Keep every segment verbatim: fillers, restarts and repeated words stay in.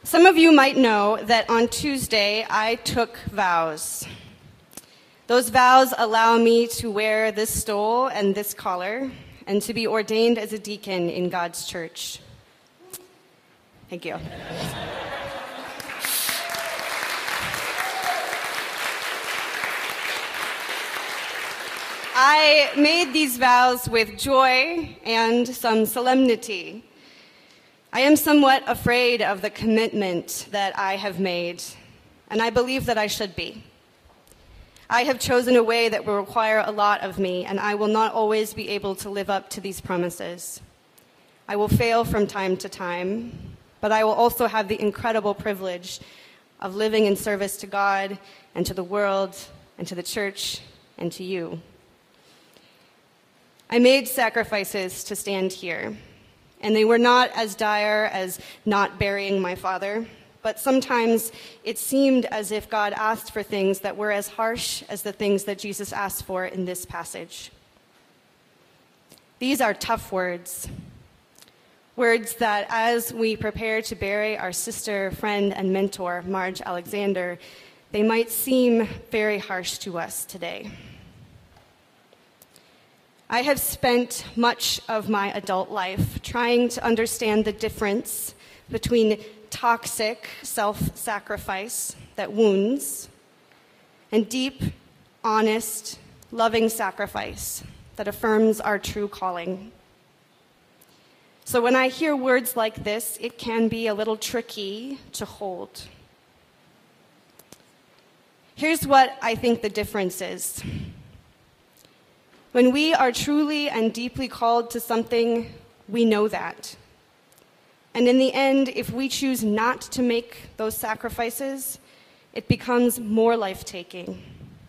Some of you might know that on Tuesday I took vows. Those vows allow me to wear this stole and this collar and to be ordained as a deacon in God's church. Thank you. I made these vows with joy and some solemnity. I am somewhat afraid of the commitment that I have made, and I believe that I should be. I have chosen a way that will require a lot of me, and I will not always be able to live up to these promises. I will fail from time to time, but I will also have the incredible privilege of living in service to God and to the world and to the church and to you. I made sacrifices to stand here, and they were not as dire as not burying my father, but sometimes it seemed as if God asked for things that were as harsh as the things that Jesus asked for in this passage. These are tough words, words that as we prepare to bury our sister, friend, and mentor, Marge Alexander, they might seem very harsh to us today. I have spent much of my adult life trying to understand the difference between toxic self-sacrifice that wounds and deep, honest, loving sacrifice that affirms our true calling. So when I hear words like this, it can be a little tricky to hold. Here's what I think the difference is. When we are truly and deeply called to something, we know that. And in the end, if we choose not to make those sacrifices, it becomes more life-taking.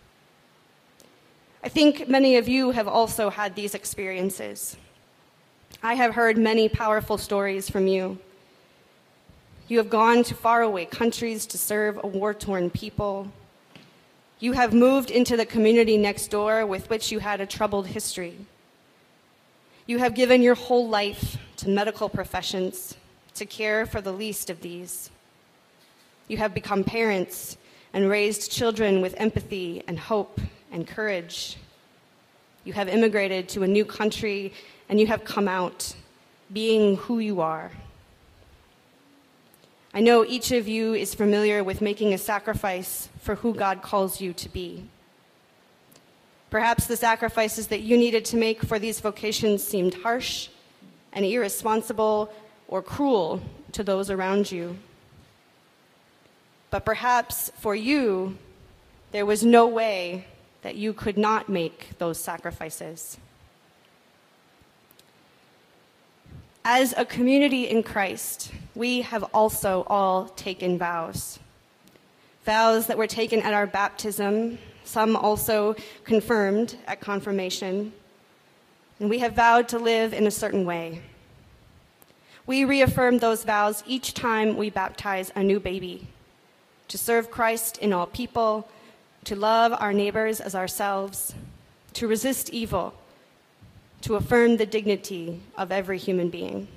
I think many of you have also had these experiences. I have heard many powerful stories from you. You have gone to faraway countries to serve a war-torn people. You have moved into the community next door with which you had a troubled history. You have given your whole life to medical professions to care for the least of these. You have become parents and raised children with empathy and hope and courage. You have immigrated to a new country and you have come out being who you are. I know each of you is familiar with making a sacrifice for who God calls you to be. Perhaps the sacrifices that you needed to make for these vocations seemed harsh and irresponsible or cruel to those around you. But perhaps for you, there was no way that you could not make those sacrifices. As a community in Christ, we have also all taken vows. Vows that were taken at our baptism, some also confirmed at confirmation. And we have vowed to live in a certain way. We reaffirm those vows each time we baptize a new baby, to serve Christ in all people, to love our neighbors as ourselves, to resist evil, to affirm the dignity of every human being.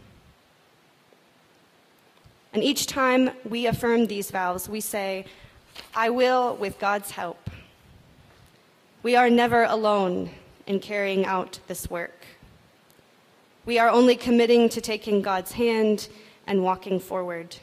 And each time we affirm these vows, we say, I will with God's help. We are never alone in carrying out this work. We are only committing to taking God's hand and walking forward.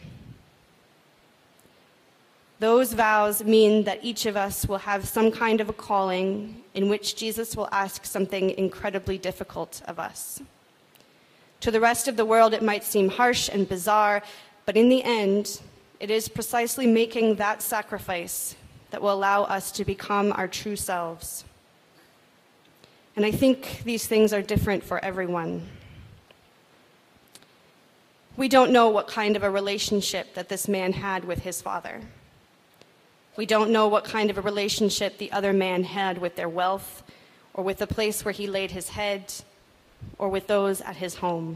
Those vows mean that each of us will have some kind of a calling in which Jesus will ask something incredibly difficult of us. To the rest of the world, it might seem harsh and bizarre, but in the end, it is precisely making that sacrifice that will allow us to become our true selves. And I think these things are different for everyone. We don't know what kind of a relationship that this man had with his father. We don't know what kind of a relationship the other man had with their wealth, or with the place where he laid his head, or with those at his home.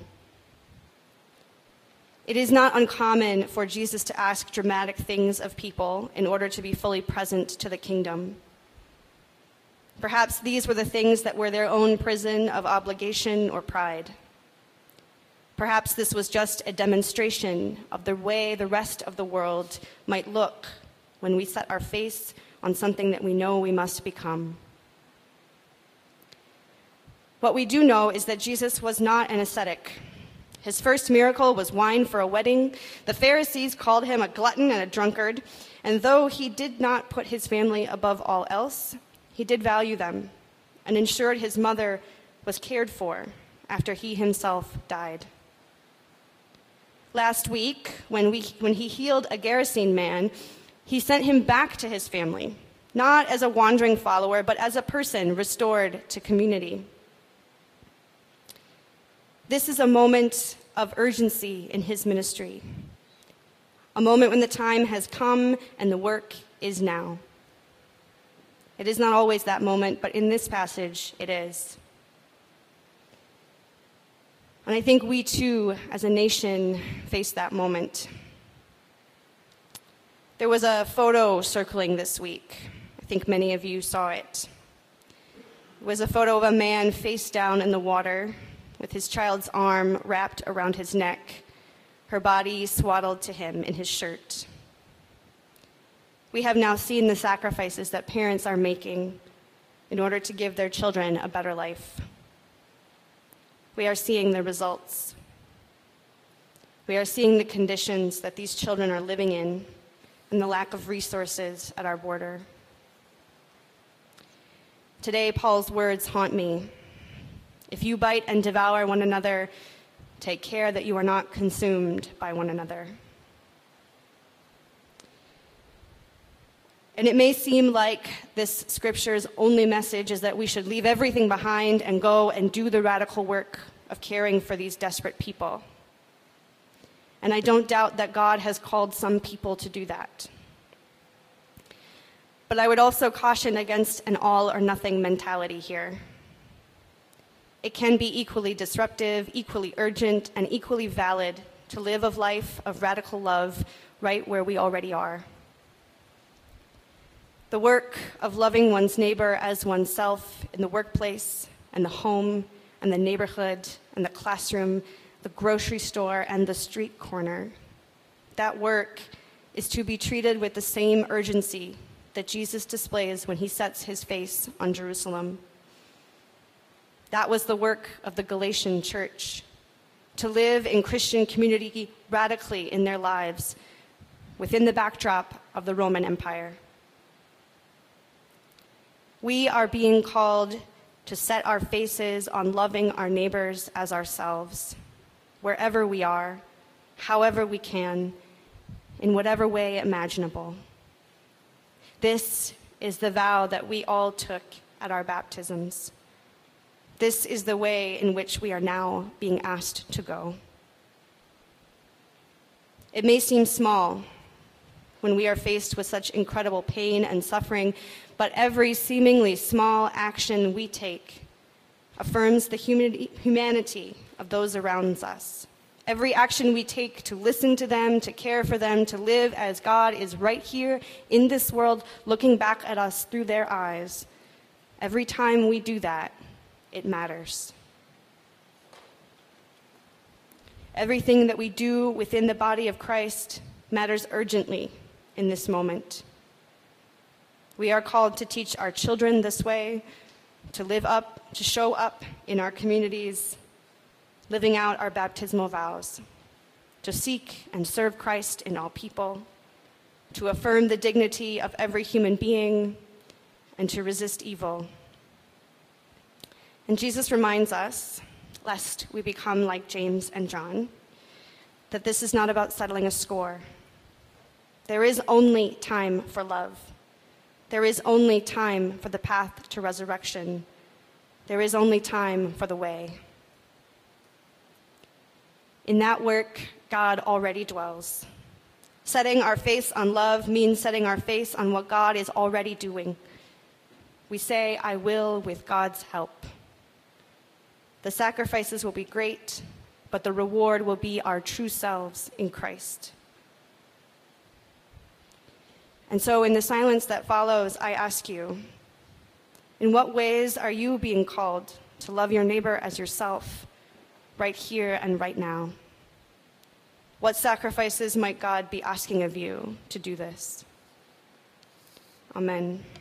It is not uncommon for Jesus to ask dramatic things of people in order to be fully present to the kingdom. Perhaps these were the things that were their own prison of obligation or pride. Perhaps this was just a demonstration of the way the rest of the world might look when we set our face on something that we know we must become. What we do know is that Jesus was not an ascetic. His first miracle was wine for a wedding. The Pharisees called him a glutton and a drunkard, and though he did not put his family above all else, he did value them and ensured his mother was cared for after he himself died. Last week, when, we, when he healed a Gerasene man, he sent him back to his family, not as a wandering follower, but as a person restored to community. This is a moment of urgency in his ministry, a moment when the time has come and the work is now. It is not always that moment, but in this passage, it is. And I think we too, as a nation, face that moment. There was a photo circling this week. I think many of you saw it. It was a photo of a man face down in the water with his child's arm wrapped around his neck, her body swaddled to him in his shirt. We have now seen the sacrifices that parents are making in order to give their children a better life. We are seeing the results. We are seeing the conditions that these children are living in and the lack of resources at our border. Today, Paul's words haunt me. If you bite and devour one another, take care that you are not consumed by one another. And it may seem like this scripture's only message is that we should leave everything behind and go and do the radical work of caring for these desperate people. And I don't doubt that God has called some people to do that. But I would also caution against an all or nothing mentality here. It can be equally disruptive, equally urgent, and equally valid to live a life of radical love right where we already are. The work of loving one's neighbor as oneself in the workplace and the home and the neighborhood and the classroom, the grocery store and the street corner. That work is to be treated with the same urgency that Jesus displays when he sets his face on Jerusalem. That was the work of the Galatian church, to live in Christian community radically in their lives within the backdrop of the Roman Empire. We are being called to set our faces on loving our neighbors as ourselves, wherever we are, however we can, in whatever way imaginable. This is the vow that we all took at our baptisms. This is the way in which we are now being asked to go. It may seem small when we are faced with such incredible pain and suffering, but every seemingly small action we take affirms the humanity of those around us. Every action we take to listen to them, to care for them, to live as God is right here in this world, looking back at us through their eyes, every time we do that, it matters. Everything that we do within the body of Christ matters urgently in this moment. We are called to teach our children this way, to live up, to show up in our communities, living out our baptismal vows, to seek and serve Christ in all people, to affirm the dignity of every human being, and to resist evil. And Jesus reminds us, lest we become like James and John, that this is not about settling a score. There is only time for love. There is only time for the path to resurrection. There is only time for the way. In that work, God already dwells. Setting our face on love means setting our face on what God is already doing. We say, I will with God's help. The sacrifices will be great, but the reward will be our true selves in Christ. And so in the silence that follows, I ask you, in what ways are you being called to love your neighbor as yourself, right here and right now. What sacrifices might God be asking of you to do this? Amen.